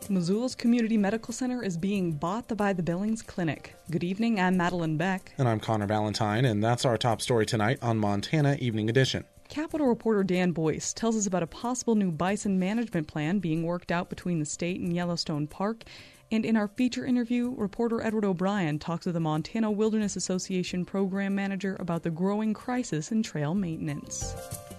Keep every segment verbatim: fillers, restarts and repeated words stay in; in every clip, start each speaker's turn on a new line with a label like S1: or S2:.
S1: Missoula's Community Medical Center is being bought by the Billings Clinic. Good evening, I'm Madeline Beck.
S2: And I'm Connor Valentine, and that's our top story tonight on Montana Evening Edition.
S1: Capitol reporter Dan Boyce tells us about a possible new bison management plan being worked out between the state and Yellowstone Park. And in our feature interview, reporter Edward O'Brien talks with the Montana Wilderness Association program manager about the growing crisis in trail maintenance.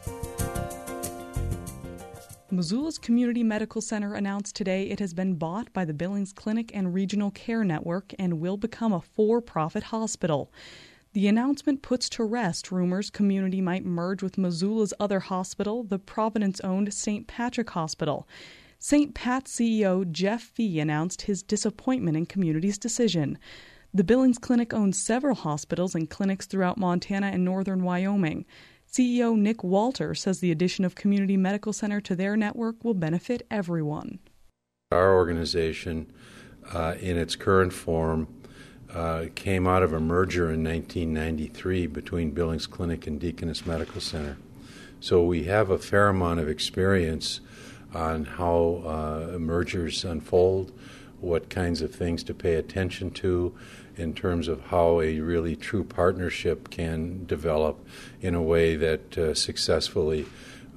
S1: Missoula's Community Medical Center announced today it has been bought by the Billings Clinic and Regional Care Network and will become a for-profit hospital. The announcement puts to rest rumors Community might merge with Missoula's other hospital, the Providence-owned Saint Patrick Hospital. Saint Pat's C E O Jeff Fee announced his disappointment in Community's decision. The Billings Clinic owns several hospitals and clinics throughout Montana and northern Wyoming. C E O Nick Walter says the addition of Community Medical Center to their network will benefit everyone.
S3: Our organization, uh, in its current form, uh, came out of a merger in nineteen ninety-three between Billings Clinic and Deaconess Medical Center. So we have a fair amount of experience on how uh, mergers unfold, what kinds of things to pay attention to in terms of how a really true partnership can develop in a way that uh, successfully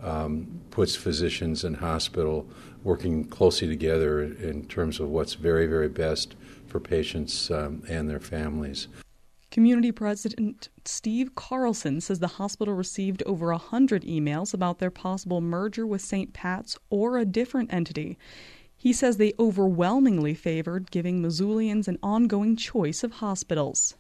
S3: um, puts physicians and hospital working closely together in terms of what's very, very best for patients um, and their families.
S1: Community President Steve Carlson says the hospital received over one hundred emails about their possible merger with Saint Pat's or a different entity. He says they overwhelmingly favored giving Missoulians an ongoing choice of hospitals.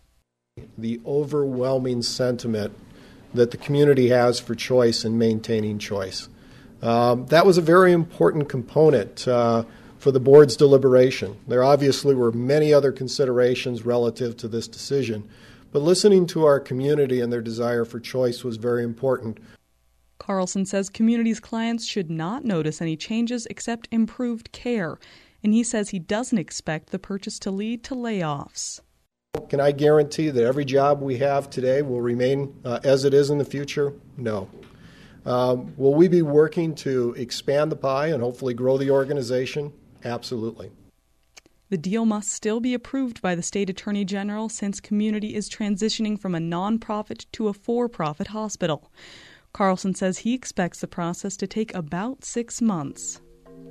S4: The overwhelming sentiment that the community has for choice and maintaining choice. Um, that was a very important component uh, for the board's deliberation. There obviously were many other considerations relative to this decision, but listening to our community and their desire for choice was very important.
S1: Carlson says Community's clients should not notice any changes except improved care, and he says he doesn't expect the purchase to lead to layoffs.
S4: Can I guarantee that every job we have today will remain uh, as it is in the future? No. Um, will we be working to expand the pie and hopefully grow the organization? Absolutely.
S1: The deal must still be approved by the state attorney general since Community is transitioning from a nonprofit to a for-profit hospital. Carlson says he expects the process to take about six months.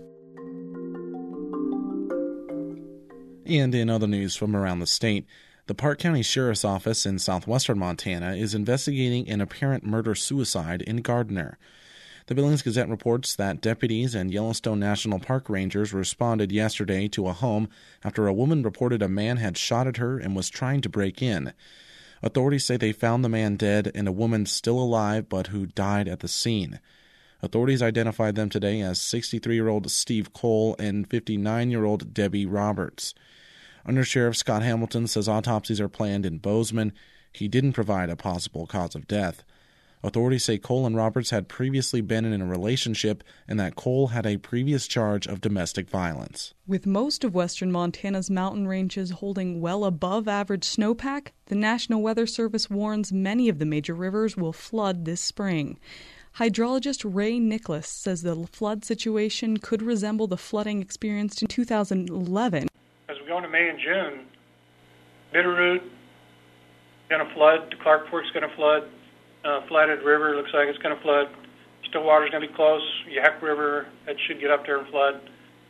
S2: And in other news from around the state, the Park County Sheriff's Office in southwestern Montana is investigating an apparent murder-suicide in Gardner. The Billings Gazette reports that deputies and Yellowstone National Park rangers responded yesterday to a home after a woman reported a man had shot at her and was trying to break in. Authorities say they found the man dead and a woman still alive but who died at the scene. Authorities identified them today as sixty-three-year-old Steve Cole and fifty-nine-year-old Debbie Roberts. Under Sheriff Scott Hamilton says autopsies are planned in Bozeman. He didn't provide a possible cause of death. Authorities say Cole and Roberts had previously been in a relationship and that Cole had a previous charge of domestic violence.
S1: With most of western Montana's mountain ranges holding well above average snowpack, the National Weather Service warns many of the major rivers will flood this spring. Hydrologist Ray Nicholas says the flood situation could resemble the flooding experienced in two thousand eleven.
S5: As we go into May and June, Bitterroot is going to flood, Clark Fork's going to flood, uh, Flathead River looks like it's going to flood, Stillwater's going to be close, Yaak River, that should get up there and flood.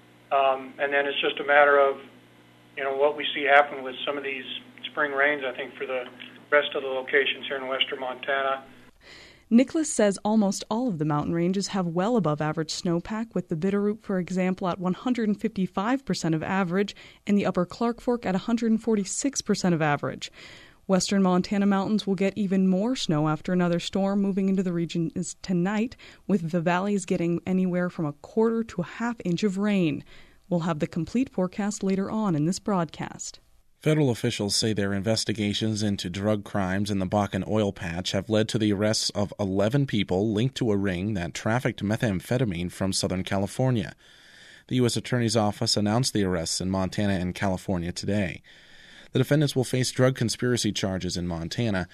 S5: Um, and then it's just a matter of, you know, what we see happen with some of these spring rains, I think, for the rest of the locations here in western Montana.
S1: Nicholas says almost all of the mountain ranges have well above average snowpack, with the Bitterroot, for example, at one hundred fifty-five percent of average and the Upper Clark Fork at one hundred forty-six percent of average. Western Montana mountains will get even more snow after another storm moving into the region is tonight, with the valleys getting anywhere from a quarter to a half inch of rain. We'll have the complete forecast later on in this broadcast.
S2: Federal officials say their investigations into drug crimes in the Bakken oil patch have led to the arrests of eleven people linked to a ring that trafficked methamphetamine from Southern California. The U S Attorney's Office announced the arrests in Montana and California today. The defendants will face drug conspiracy charges in Montana.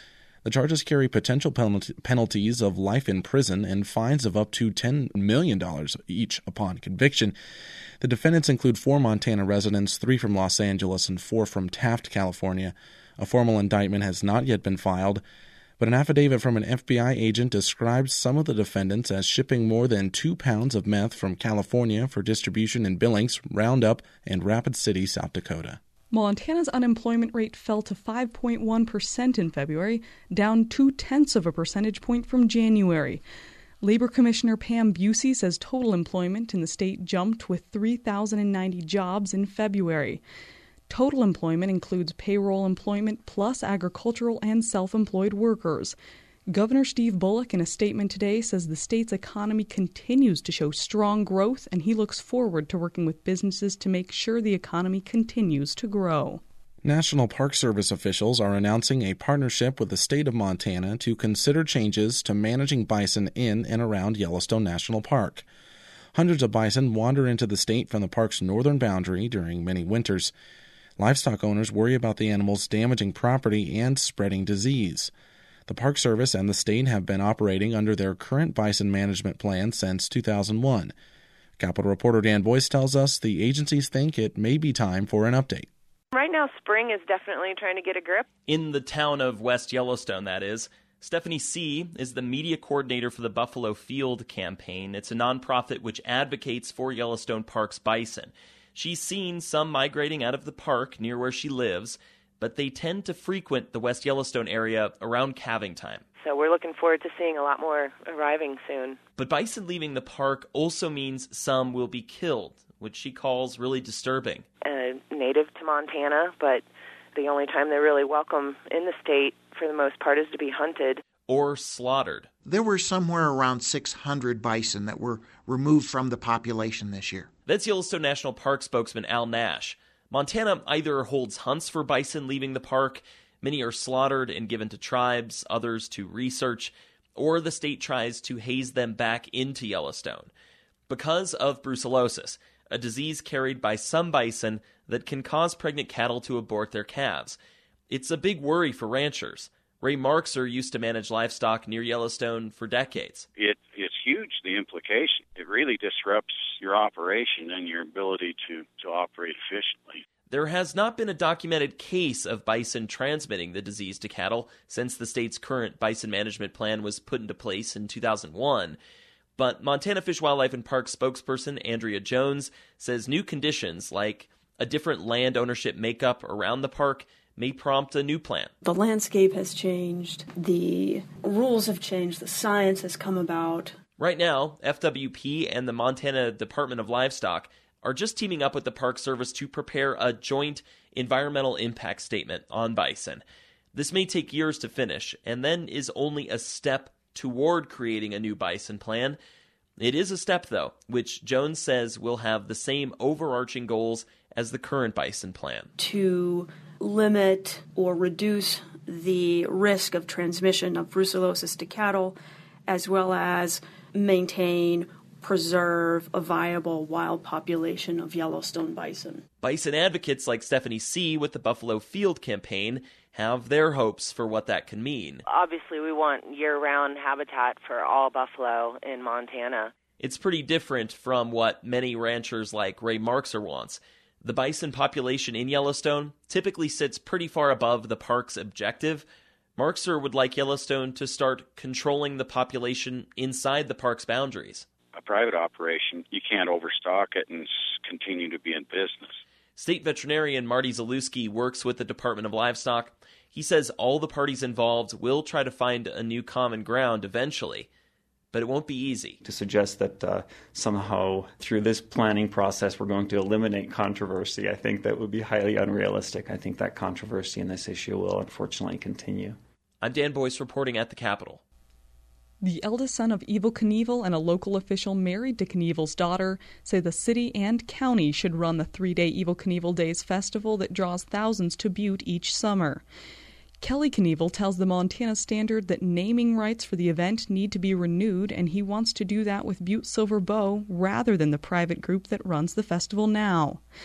S2: The charges carry potential penalty- penalties of life in prison and fines of up to ten million dollars each upon conviction. The defendants include four Montana residents, three from Los Angeles and four from Taft, California. A formal indictment has not yet been filed, but an affidavit from an F B I agent describes some of the defendants as shipping more than two pounds of meth from California for distribution in Billings, Roundup, and Rapid City, South Dakota.
S1: Montana's unemployment rate fell to five point one percent in February, down two-tenths of a percentage point from January. Labor Commissioner Pam Busey says total employment in the state jumped with three thousand ninety jobs in February. Total employment includes payroll employment plus agricultural and self-employed workers. Governor Steve Bullock, in a statement today, says the state's economy continues to show strong growth, and he looks forward to working with businesses to make sure the economy continues to grow.
S2: National Park Service officials are announcing a partnership with the state of Montana to consider changes to managing bison in and around Yellowstone National Park. Hundreds of bison wander into the state from the park's northern boundary during many winters. Livestock owners worry about the animals damaging property and spreading disease. The Park Service and the state have been operating under their current bison management plan since two thousand one. Capitol reporter Dan Boyce tells us the agencies think it may be time for an update.
S6: Right now, spring is definitely trying to get a grip.
S7: In the town of West Yellowstone, that is. Stephanie C. is the media coordinator for the Buffalo Field campaign. It's a nonprofit which advocates for Yellowstone Park's bison. She's seen some migrating out of the park near where she lives, but they tend to frequent the West Yellowstone area around calving time.
S6: So we're looking forward to seeing a lot more arriving soon.
S7: But bison leaving the park also means some will be killed, which she calls really disturbing.
S6: Uh, native to Montana, but the only time they're really welcome in the state, for the most part, is to be hunted.
S7: Or slaughtered.
S8: There were somewhere around six hundred bison that were removed from the population this year.
S7: That's Yellowstone National Park spokesman Al Nash. Montana either holds hunts for bison leaving the park, many are slaughtered and given to tribes, others to research, or the state tries to haze them back into Yellowstone. Because of brucellosis, a disease carried by some bison that can cause pregnant cattle to abort their calves. It's a big worry for ranchers. Ray Markser used to manage livestock near Yellowstone for decades.
S9: It, it's huge, the implication. It really disrupts your operation and your ability to, to operate efficiently.
S7: There has not been a documented case of bison transmitting the disease to cattle since the state's current bison management plan was put into place in two thousand one. But Montana Fish, Wildlife, and Parks spokesperson Andrea Jones says new conditions like a different land ownership makeup around the park may prompt a new plan.
S10: The landscape has changed, the rules have changed, the science has come about.
S7: Right now, F W P and the Montana Department of Livestock are just teaming up with the Park Service to prepare a joint environmental impact statement on bison. This may take years to finish, and then is only a step toward creating a new bison plan. It is a step, though, which Jones says will have the same overarching goals as the current bison plan.
S10: To limit or reduce the risk of transmission of brucellosis to cattle, as well as maintain, preserve a viable wild population of Yellowstone bison.
S7: Bison advocates like Stephanie C. with the Buffalo Field campaign have their hopes for what that can mean.
S6: Obviously, we want year-round habitat for all buffalo in Montana.
S7: It's pretty different from what many ranchers like Ray Markser wants. The bison population in Yellowstone typically sits pretty far above the park's objective. Markser would like Yellowstone to start controlling the population inside the park's boundaries.
S9: A private operation, you can't overstock it and continue to be in business.
S7: State veterinarian Marty Zalewski works with the Department of Livestock. He says all the parties involved will try to find a new common ground eventually, but it won't be easy.
S11: To suggest that uh, somehow through this planning process we're going to eliminate controversy, I think that would be highly unrealistic. I think that controversy in this issue will unfortunately continue.
S7: I'm Dan Boyce reporting at the Capitol.
S1: The eldest son of Evel Knievel and a local official married to Knievel's daughter say the city and county should run the three-day Evel Knievel Days festival that draws thousands to Butte each summer. Kelly Knievel tells the Montana Standard that naming rights for the event need to be renewed, and he wants to do that with Butte Silver Bow rather than the private group that runs the festival now.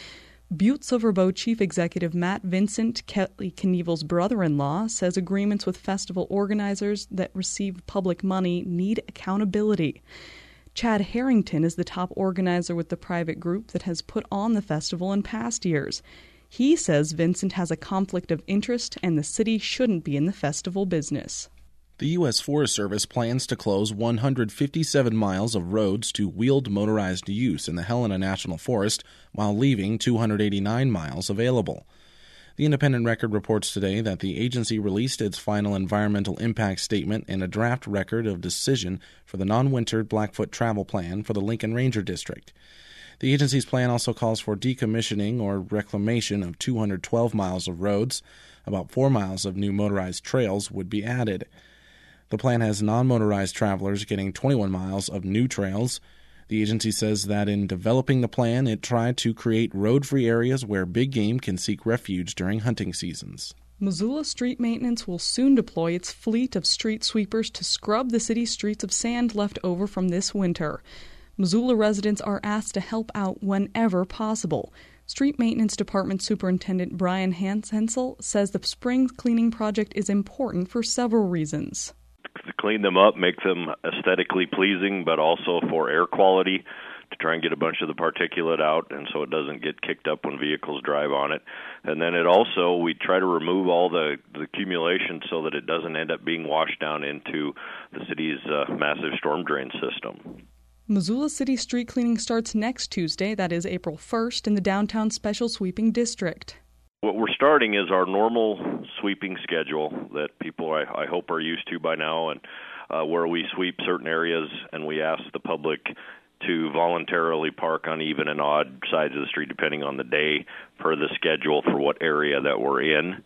S1: Butte Silver Bow Chief Executive Matt Vincent, Kelly Knievel's brother-in-law, says agreements with festival organizers that receive public money need accountability. Chad Harrington is the top organizer with the private group that has put on the festival in past years. He says Vincent has a conflict of interest and the city shouldn't be in the festival business.
S2: The U S Forest Service plans to close one hundred fifty-seven miles of roads to wheeled motorized use in the Helena National Forest while leaving two hundred eighty-nine miles available. The Independent Record reports today that the agency released its final environmental impact statement and a draft record of decision for the non-winter Blackfoot travel plan for the Lincoln Ranger District. The agency's plan also calls for decommissioning or reclamation of two hundred twelve miles of roads. About four miles of new motorized trails would be added. The plan has non-motorized travelers getting twenty-one miles of new trails. The agency says that in developing the plan, it tried to create road-free areas where big game can seek refuge during hunting seasons.
S1: Missoula Street Maintenance will soon deploy its fleet of street sweepers to scrub the city's streets of sand left over from this winter. Missoula residents are asked to help out whenever possible. Street Maintenance Department Superintendent Brian Hensel says the spring cleaning project is important for several reasons.
S12: To clean them up, make them aesthetically pleasing, but also for air quality, to try and get a bunch of the particulate out and so it doesn't get kicked up when vehicles drive on it. And then it also, we try to remove all the, the accumulation so that it doesn't end up being washed down into the city's uh, massive storm drain system.
S1: Missoula City street cleaning starts next Tuesday, that is April first, in the downtown Special Sweeping District.
S12: What we're starting is our normal sweeping schedule that people, I, I hope, are used to by now, and uh, where we sweep certain areas and we ask the public to voluntarily park on even and odd sides of the street depending on the day per the schedule for what area that we're in.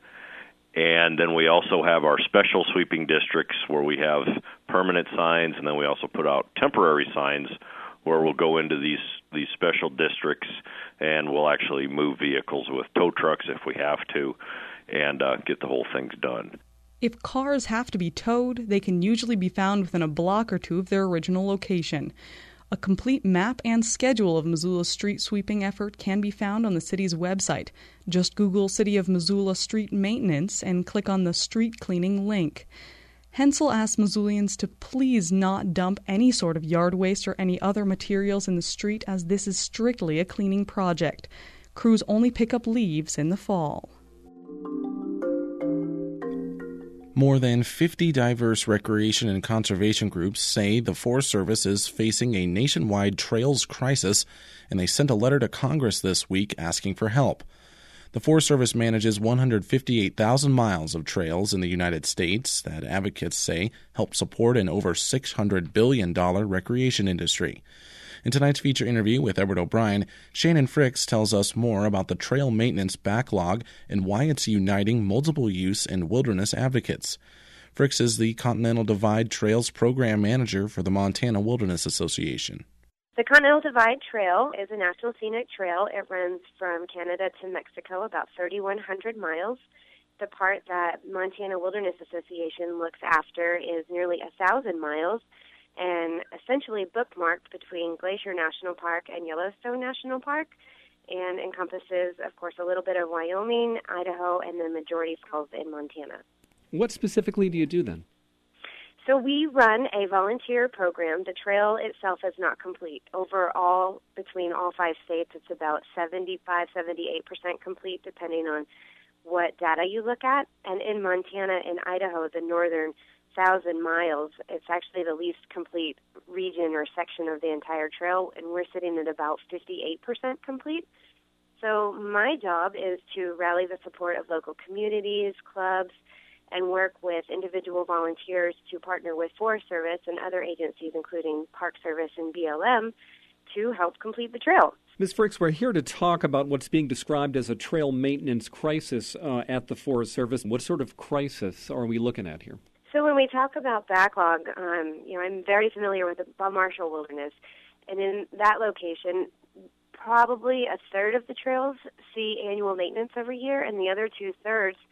S12: And then we also have our special sweeping districts where we have permanent signs, and then we also put out temporary signs where we'll go into these these special districts and we'll actually move vehicles with tow trucks if we have to and uh, get the whole thing done.
S1: If cars have to be towed, they can usually be found within a block or two of their original location. A complete map and schedule of Missoula's street sweeping effort can be found on the city's website. Just Google City of Missoula Street Maintenance and click on the street cleaning link. Hensel asked Missoulians to please not dump any sort of yard waste or any other materials in the street, as this is strictly a cleaning project. Crews only pick up leaves in the fall.
S2: More than fifty diverse recreation and conservation groups say the Forest Service is facing a nationwide trails crisis, and they sent a letter to Congress this week asking for help. The Forest Service manages one hundred fifty-eight thousand miles of trails in the United States that advocates say help support an over six hundred billion dollars recreation industry. In tonight's feature interview with Edward O'Brien, Shannon Fricks tells us more about the trail maintenance backlog and why it's uniting multiple use and wilderness advocates. Fricks is the Continental Divide Trails Program Manager for the Montana Wilderness Association.
S13: The Continental Divide Trail is a national scenic trail. It runs from Canada to Mexico, about thirty-one hundred miles. The part that Montana Wilderness Association looks after is nearly one thousand miles and essentially bookmarked between Glacier National Park and Yellowstone National Park, and encompasses, of course, a little bit of Wyoming, Idaho, and the majority falls in Montana.
S14: What specifically do you do then?
S13: So we run a volunteer program. The trail itself is not complete. Overall, between all five states, it's about seventy-five, seventy-eight percent complete, depending on what data you look at. And in Montana and Idaho, the northern thousand miles, it's actually the least complete region or section of the entire trail, and we're sitting at about fifty-eight percent complete. So my job is to rally the support of local communities, clubs, and work with individual volunteers to partner with Forest Service and other agencies, including Park Service and B L M, to help complete the trail.
S14: Miz Fricks, we're here to talk about what's being described as a trail maintenance crisis uh, at the Forest Service. What sort of crisis are we looking at here?
S13: So when we talk about backlog, um, you know, I'm very familiar with the Bob Marshall Wilderness, and in that location, probably a third of the trails see annual maintenance every year, and the other two-thirds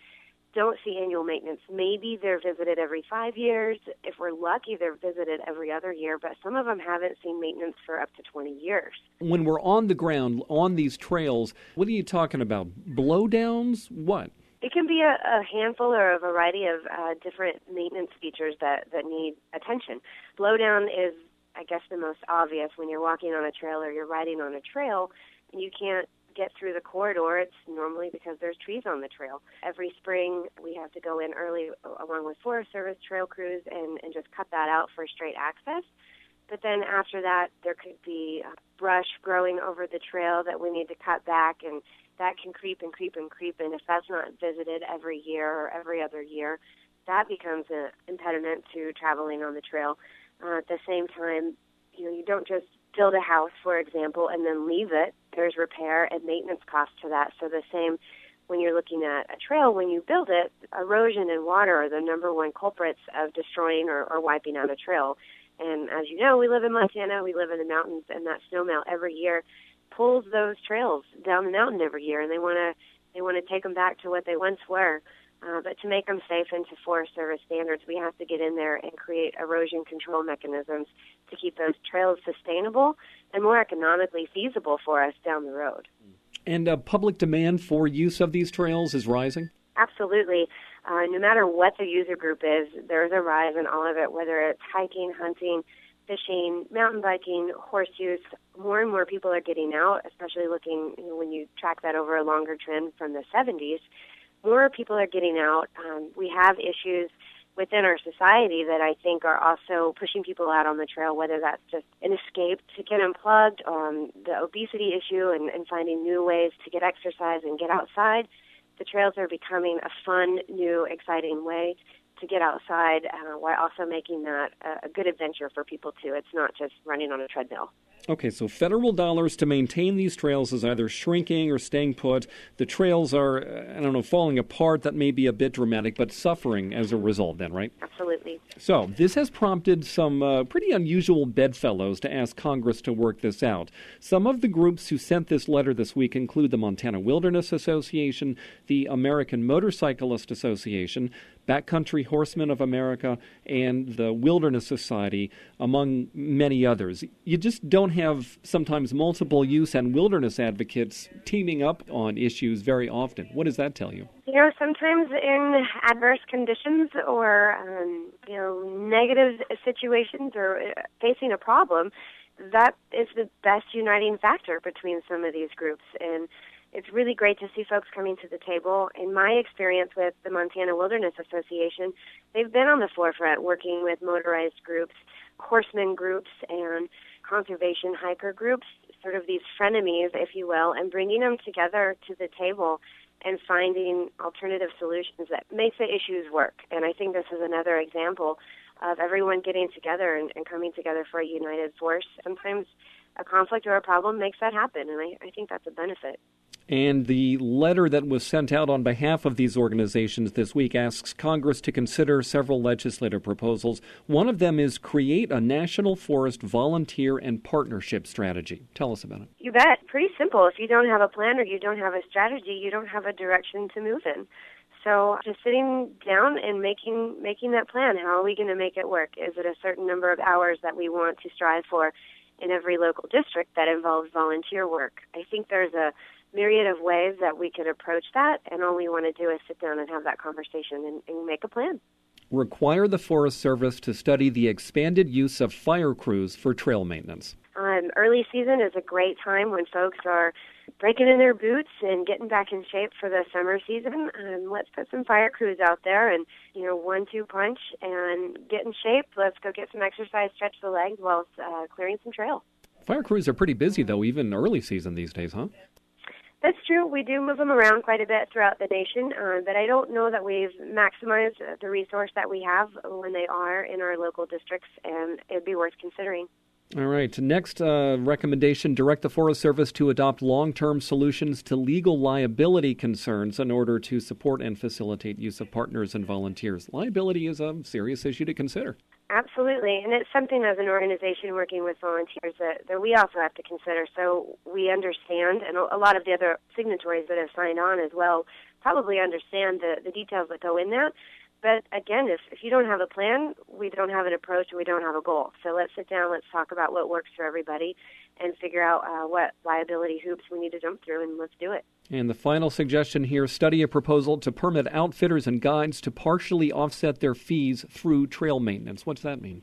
S13: don't see annual maintenance. Maybe they're visited every five years. If we're lucky, they're visited every other year, but some of them haven't seen maintenance for up to twenty years.
S14: When we're on the ground, on these trails, what are you talking about? Blowdowns? What?
S13: It can be a, a handful or a variety of uh, different maintenance features that, that need attention. Blowdown is, I guess, the most obvious. When you're walking on a trail or you're riding on a trail and you can't get through the corridor, it's normally because there's trees on the trail. Every spring, we have to go in early along with Forest Service trail crews and, and just cut that out for straight access. But then after that, there could be brush growing over the trail that we need to cut back, and that can creep and creep and creep. And if that's not visited every year or every other year, that becomes an impediment to traveling on the trail. Uh, at the same time, you know, you don't just build a house, for example, and then leave it. There's repair and maintenance costs to that. So the same when you're looking at a trail, when you build it, erosion and water are the number one culprits of destroying or, or wiping out a trail. And as you know, we live in Montana, we live in the mountains, and that snowmelt every year pulls those trails down the mountain every year, and they want to they want to take them back to what they once were. Uh, but to make them safe and to Forest Service standards, we have to get in there and create erosion control mechanisms to keep those trails sustainable and more economically feasible for us down the road.
S14: And uh, public demand for use of these trails is rising?
S13: Absolutely. Uh, no matter what the user group is, there's a rise in all of it, whether it's hiking, hunting, fishing, mountain biking, horse use. More and more people are getting out, especially looking, you know, when you track that over a longer trend from the seventies. More people are getting out. Um, we have issues within our society that I think are also pushing people out on the trail, whether that's just an escape to get unplugged, um, the obesity issue, and, and finding new ways to get exercise and get outside. The trails are becoming a fun, new, exciting way to get outside uh, while also making that a, a good adventure for people, too. It's not just running on a treadmill.
S14: Okay, so federal dollars to maintain these trails is either shrinking or staying put. The trails are, I don't know, falling apart. That may be a bit dramatic, but suffering as a result then, right?
S13: Absolutely.
S14: So this has prompted some uh, pretty unusual bedfellows to ask Congress to work this out. Some of the groups who sent this letter this week include the Montana Wilderness Association, the American Motorcyclist Association, Backcountry Horsemen of America, and the Wilderness Society, among many others. You just don't have sometimes multiple use and wilderness advocates teaming up on issues very often. What does that tell you?
S13: You know, sometimes in adverse conditions or, um, you know, negative situations or facing a problem, that is the best uniting factor between some of these groups. And it's really great to see folks coming to the table. In my experience with the Montana Wilderness Association, they've been on the forefront working with motorized groups, horsemen groups, and conservation hiker groups, sort of these frenemies, if you will, and bringing them together to the table and finding alternative solutions that make the issues work. And I think this is another example of everyone getting together and, and coming together for a united force. Sometimes a conflict or a problem makes that happen, and I, I think that's a benefit.
S14: And the letter that was sent out on behalf of these organizations this week asks Congress to consider several legislative proposals. One of them is create a national forest volunteer and partnership strategy. Tell us about it.
S13: You bet. Pretty simple. If you don't have a plan or you don't have a strategy, you don't have a direction to move in. So just sitting down and making making that plan. How are we going to make it work? Is it a certain number of hours that we want to strive for in every local district that involves volunteer work? I think there's a myriad of ways that we could approach that, and all we want to do is sit down and have that conversation and, and make a plan.
S14: Require the Forest Service to study the expanded use of fire crews for trail maintenance.
S13: Um, early season is a great time when folks are breaking in their boots and getting back in shape for the summer season. Um, let's put some fire crews out there and, you know, one two punch and get in shape. Let's go get some exercise, stretch the legs while uh, clearing some trail.
S14: Fire crews are pretty busy, though, even early season these days, huh?
S13: That's true. We do move them around quite a bit throughout the nation, uh, but I don't know that we've maximized the resource that we have when they are in our local districts, and it'd be worth considering.
S14: All right. Next uh, recommendation, direct the Forest Service to adopt long-term solutions to legal liability concerns in order to support and facilitate use of partners and volunteers. Liability is a serious issue to consider.
S13: Absolutely, and it's something as an organization working with volunteers that, that we also have to consider. So we understand, and a lot of the other signatories that have signed on as well, probably understand the, the details that go in that. But again, if, if you don't have a plan, we don't have an approach, and we don't have a goal. So let's sit down, let's talk about what works for everybody, and figure out uh, what liability hoops we need to jump through, and let's do it.
S14: And the final suggestion here, study a proposal to permit outfitters and guides to partially offset their fees through trail maintenance. What's that mean?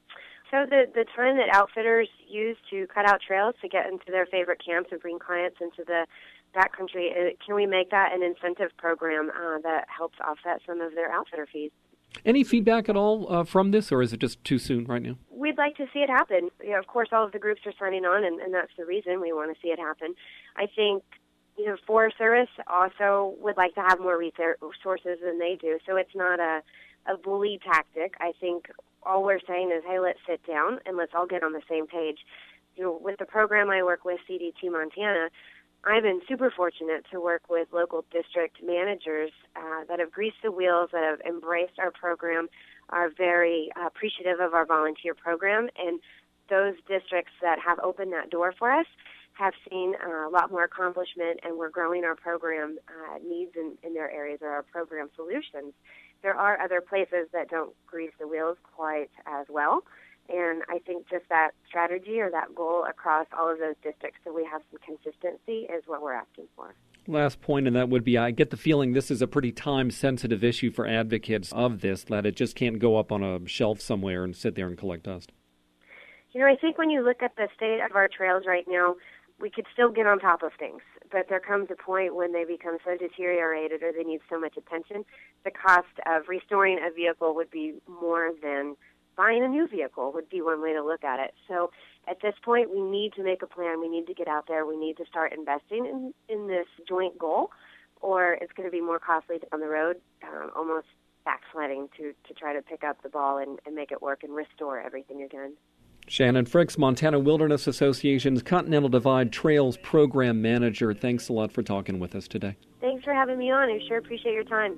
S13: So the, the time that outfitters use to cut out trails to get into their favorite camps and bring clients into the backcountry, uh, can we make that an incentive program uh, that helps offset some of their outfitter fees?
S14: Any feedback at all uh, from this, or is it just too soon right now?
S13: We'd like to see it happen. You know, of course, all of the groups are signing on, and, and that's the reason we want to see it happen. I think, you know, Forest Service also would like to have more resources than they do, so it's not a, a bully tactic. I think all we're saying is, hey, let's sit down and let's all get on the same page. You know, with the program I work with, C D T Montana, I've been super fortunate to work with local district managers uh, that have greased the wheels, that have embraced our program, are very uh, appreciative of our volunteer program, and those districts that have opened that door for us have seen uh, a lot more accomplishment, and we're growing our program uh, needs in, in their areas, or our program solutions. There are other places that don't grease the wheels quite as well, and I think just that strategy or that goal across all of those districts so we have some consistency is what we're asking for.
S14: Last point, and that would be, I get the feeling this is a pretty time-sensitive issue for advocates of this, that it just can't go up on a shelf somewhere and sit there and collect dust.
S13: You know, I think when you look at the state of our trails right now, we could still get on top of things, but there comes a point when they become so deteriorated or they need so much attention, the cost of restoring a vehicle would be more than buying a new vehicle, would be one way to look at it. So at this point, we need to make a plan. We need to get out there. We need to start investing in, in this joint goal, or it's going to be more costly down the road, um, almost backsliding to, to try to pick up the ball and, and make it work and restore everything again.
S14: Shannon Fricks, Montana Wilderness Association's Continental Divide Trails Program Manager. Thanks a lot for talking with us today.
S13: Thanks for having me on. I sure appreciate your time.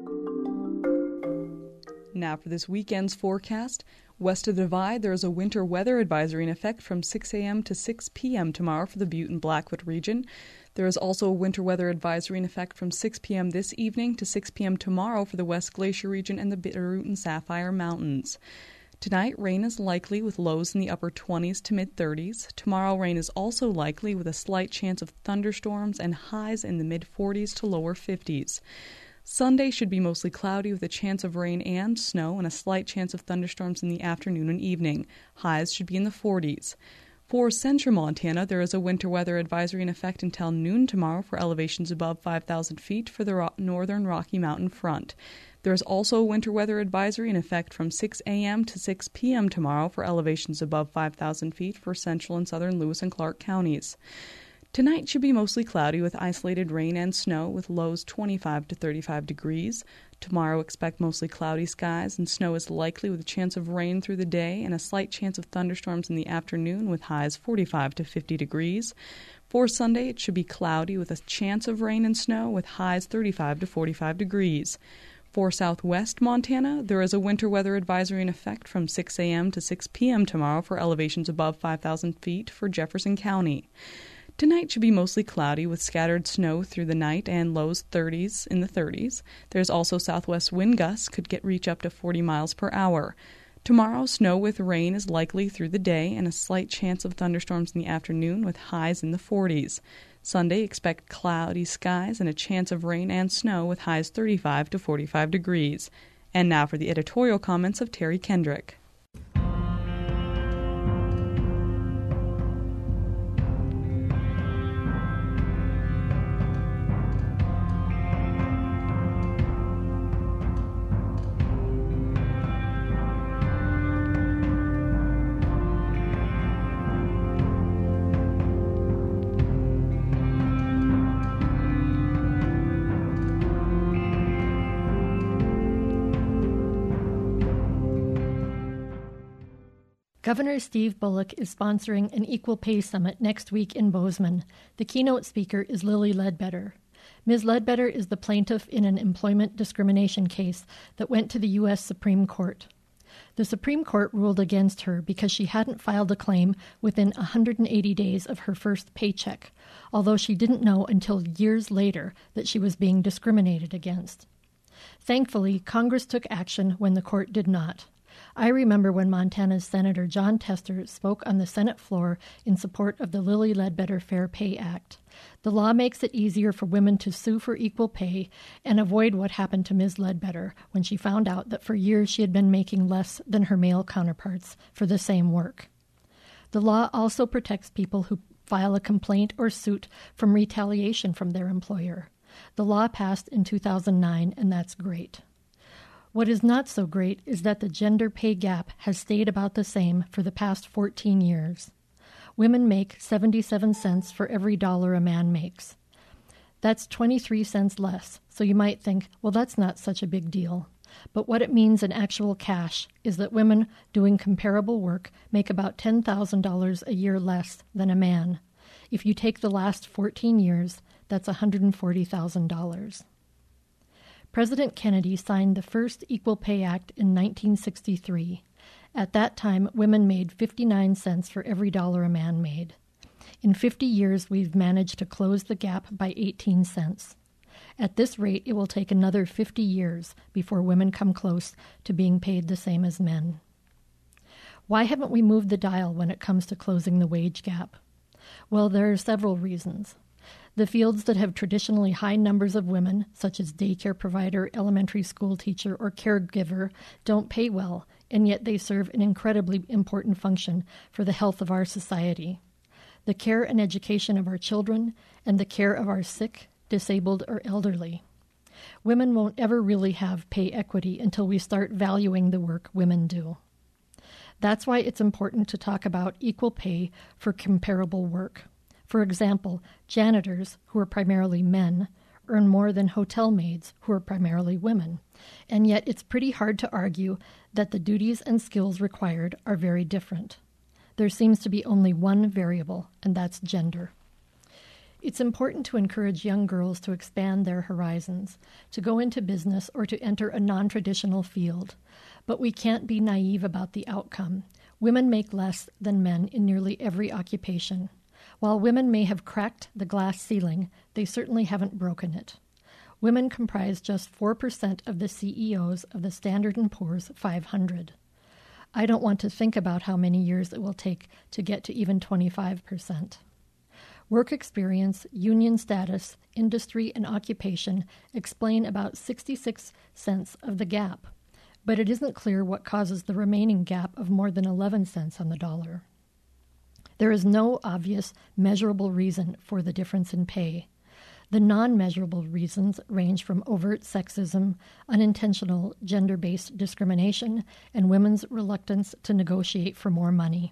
S1: Now for this weekend's forecast. West of the Divide, there is a winter weather advisory in effect from six a.m. to six p.m. tomorrow for the Butte and Blackfoot region. There is also a winter weather advisory in effect from six p.m. this evening to six p.m. tomorrow for the West Glacier region and the Bitterroot and Sapphire Mountains. Tonight, rain is likely with lows in the upper twenties to mid-thirties. Tomorrow, rain is also likely with a slight chance of thunderstorms and highs in the mid-forties to lower fifties. Sunday should be mostly cloudy with a chance of rain and snow and a slight chance of thunderstorms in the afternoon and evening. Highs should be in the forties. For central Montana, there is a winter weather advisory in effect until noon tomorrow for elevations above five thousand feet for the ro- northern Rocky Mountain front. There is also a winter weather advisory in effect from six a.m. to six p.m. tomorrow for elevations above five thousand feet for central and southern Lewis and Clark counties. Tonight should be mostly cloudy with isolated rain and snow with lows twenty-five to thirty-five degrees. Tomorrow expect mostly cloudy skies and snow is likely with a chance of rain through the day and a slight chance of thunderstorms in the afternoon with highs forty-five to fifty degrees. For Sunday it should be cloudy with a chance of rain and snow with highs thirty-five to forty-five degrees. For southwest Montana, there is a winter weather advisory in effect from six a.m. to six p.m. tomorrow for elevations above five thousand feet for Jefferson County. Tonight should be mostly cloudy with scattered snow through the night and lows thirties in the thirties. There's also southwest wind gusts could get reach up to forty miles per hour. Tomorrow, snow with rain is likely through the day and a slight chance of thunderstorms in the afternoon with highs in the forties. Sunday, expect cloudy skies and a chance of rain and snow with highs thirty-five to forty-five degrees. And now for the editorial comments of Terry Kendrick.
S15: Governor Steve Bullock is sponsoring an Equal Pay Summit next week in Bozeman. The keynote speaker is Lily Ledbetter. Miz Ledbetter is the plaintiff in an employment discrimination case that went to the U S Supreme Court. The Supreme Court ruled against her because she hadn't filed a claim within one hundred eighty days of her first paycheck, although she didn't know until years later that she was being discriminated against. Thankfully, Congress took action when the court did not. I remember when Montana's Senator Jon Tester spoke on the Senate floor in support of the Lilly Ledbetter Fair Pay Act. The law makes it easier for women to sue for equal pay and avoid what happened to Miz Ledbetter when she found out that for years she had been making less than her male counterparts for the same work. The law also protects people who file a complaint or suit from retaliation from their employer. The law passed in two thousand nine, and that's great. What is not so great is that the gender pay gap has stayed about the same for the past fourteen years. Women make seventy-seven cents for every dollar a man makes. That's twenty-three cents less, so you might think, well, that's not such a big deal. But what it means in actual cash is that women doing comparable work make about ten thousand dollars a year less than a man. If you take the last fourteen years, that's one hundred forty thousand dollars. President Kennedy signed the first Equal Pay Act in nineteen sixty-three. At that time, women made fifty-nine cents for every dollar a man made. In fifty years, we've managed to close the gap by eighteen cents. At this rate, it will take another fifty years before women come close to being paid the same as men. Why haven't we moved the dial when it comes to closing the wage gap? Well, there are several reasons. The fields that have traditionally high numbers of women, such as daycare provider, elementary school teacher, or caregiver, don't pay well, and yet they serve an incredibly important function for the health of our society. The care and education of our children, and the care of our sick, disabled, or elderly. Women won't ever really have pay equity until we start valuing the work women do. That's why it's important to talk about equal pay for comparable work. For example, janitors, who are primarily men, earn more than hotel maids, who are primarily women. And yet it's pretty hard to argue that the duties and skills required are very different. There seems to be only one variable, and that's gender. It's important to encourage young girls to expand their horizons, to go into business or to enter a non-traditional field. But we can't be naive about the outcome. Women make less than men in nearly every occupation. While women may have cracked the glass ceiling, they certainly haven't broken it. Women comprise just four percent of the C E Os of the Standard and Poor's five hundred. I don't want to think about how many years it will take to get to even twenty-five percent. Work experience, union status, industry, and occupation explain about sixty-six cents of the gap, but it isn't clear what causes the remaining gap of more than eleven cents on the dollar. There is no obvious, measurable reason for the difference in pay. The non-measurable reasons range from overt sexism, unintentional gender-based discrimination, and women's reluctance to negotiate for more money.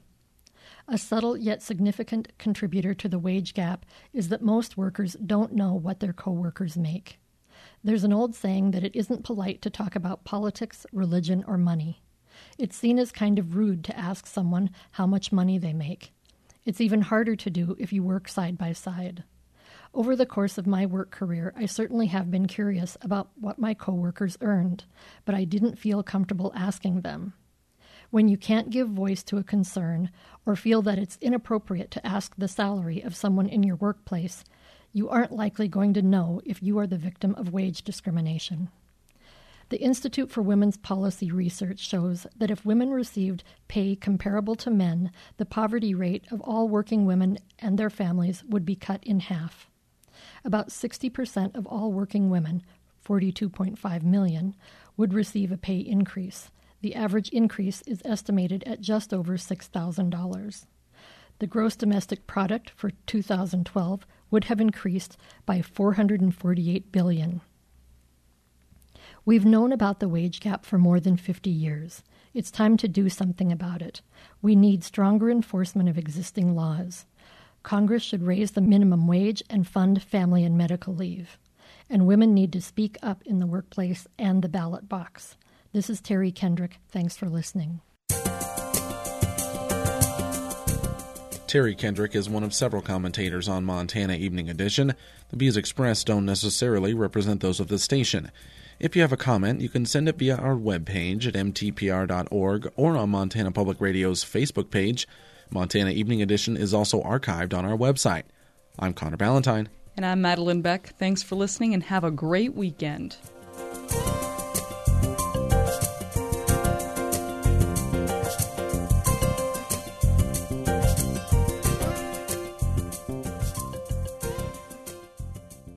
S15: A subtle yet significant contributor to the wage gap is that most workers don't know what their co-workers make. There's an old saying that it isn't polite to talk about politics, religion, or money. It's seen as kind of rude to ask someone how much money they make. It's even harder to do if you work side by side. Over the course of my work career, I certainly have been curious about what my coworkers earned, but I didn't feel comfortable asking them. When you can't give voice to a concern or feel that it's inappropriate to ask the salary of someone in your workplace, you aren't likely going to know if you are the victim of wage discrimination. The Institute for Women's Policy Research shows that if women received pay comparable to men, the poverty rate of all working women and their families would be cut in half. About sixty percent of all working women, forty-two point five million, would receive a pay increase. The average increase is estimated at just over six thousand dollars. The gross domestic product for two thousand twelve would have increased by four hundred forty-eight billion dollars. We've known about the wage gap for more than fifty years. It's time to do something about it. We need stronger enforcement of existing laws. Congress should raise the minimum wage and fund family and medical leave. And women need to speak up in the workplace and the ballot box. This is Terry Kendrick. Thanks for listening.
S2: Terry Kendrick is one of several commentators on Montana Evening Edition. The views expressed don't necessarily represent those of the station. If you have a comment, you can send it via our webpage at m t p r dot org or on Montana Public Radio's Facebook page. Montana Evening Edition is also archived on our website. I'm Connor Ballantyne.
S1: And I'm Madeline Beck. Thanks for listening and have a great weekend.